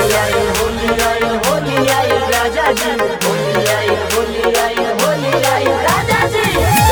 आई होली आई राजा जी, होली आई राजा जी।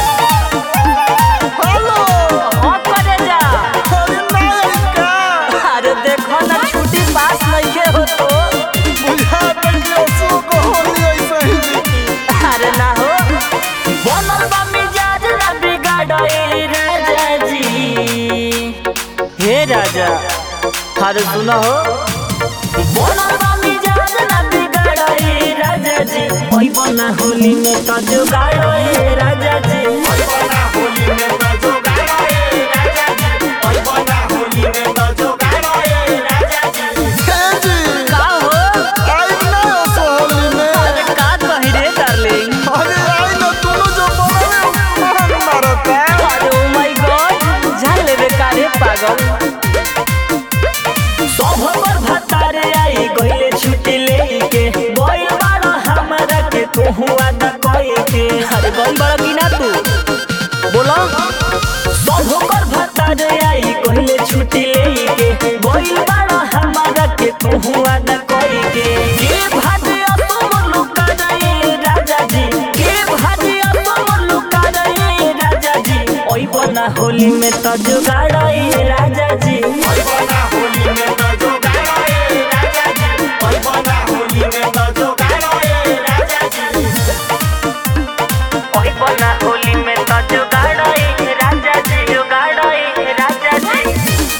हेलो हाँ करे जा। अरे नहीं का अरे देखो ना छुट्टी पास नहीं हो तो बुझा तक असो को होली ऐसे ही बीती। अरे ना हो बनल बा मिजाज ना बिगाड़े राजा जी। हे राजा अरे सुनो हो बनल बा मिजाज ना बिगाड़े राजा जी। ओई बना होली में तो जुगाड़े राजा जी। ओई बना होली में तो जुगाड़े राजा जी, ओई बना होली में तो जुगाड़े राजा जी। हे जी का हो आई ना असो होली में। अरे का कही रे डार्लिंग। अरे आई ना दोनों जो बोले मन मारता। अरे ओ माय गॉड जान लेबे का रे पागल। सब पर भतारे आई गइले छुट्टी लेके गइल बाड़ा हमरा के तू हुआ दा कहि के। अरे गइल बाड़ा कि ना तू बोलो। सब पर भतारे आई गइले छुट्टी लेके गइल बाड़ा हमरा के तू हुआ दा कहि के भाजिया तुम लुका रे राजा जी, के भाजिया तुम लुका रे राजा जी। ओई बना होली में तो जुगाड़े राजा जी। ओई बना होली में तो जुगाड़े राजा जी, ओई बना होली में तो जुगाड़े राजा जी। ओई बना होली में तो जुगाड़े राजा जी, जुगाड़े राजा जी।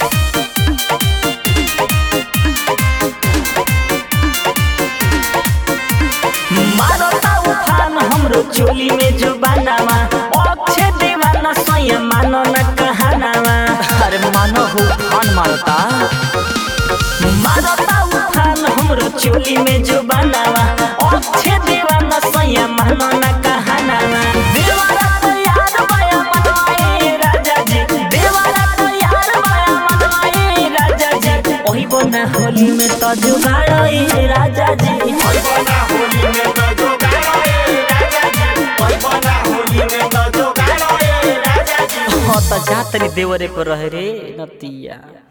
मारता उफान हमरो चोली में जो बनावा अच्छे दीवाना सोया मानो न कहानावा। अरे मानो हो उफान मारता उफान हमरो चोली में जो बनावा अच्छे दीवाना सोया मानो न कहानावा। देवारा तो यार माया मनवाए राजा जी, देवारा तो यार माया मनवाए राजा जी। ओही बना होली में तो जुगाड़े राजा जी। ओई बना होली में तो जुगाड़े राजा जी, ओई बना होली में तो जुगाड़े राजा जी। हाँ तो जा तनी देवरे पर रहे रे नतिया।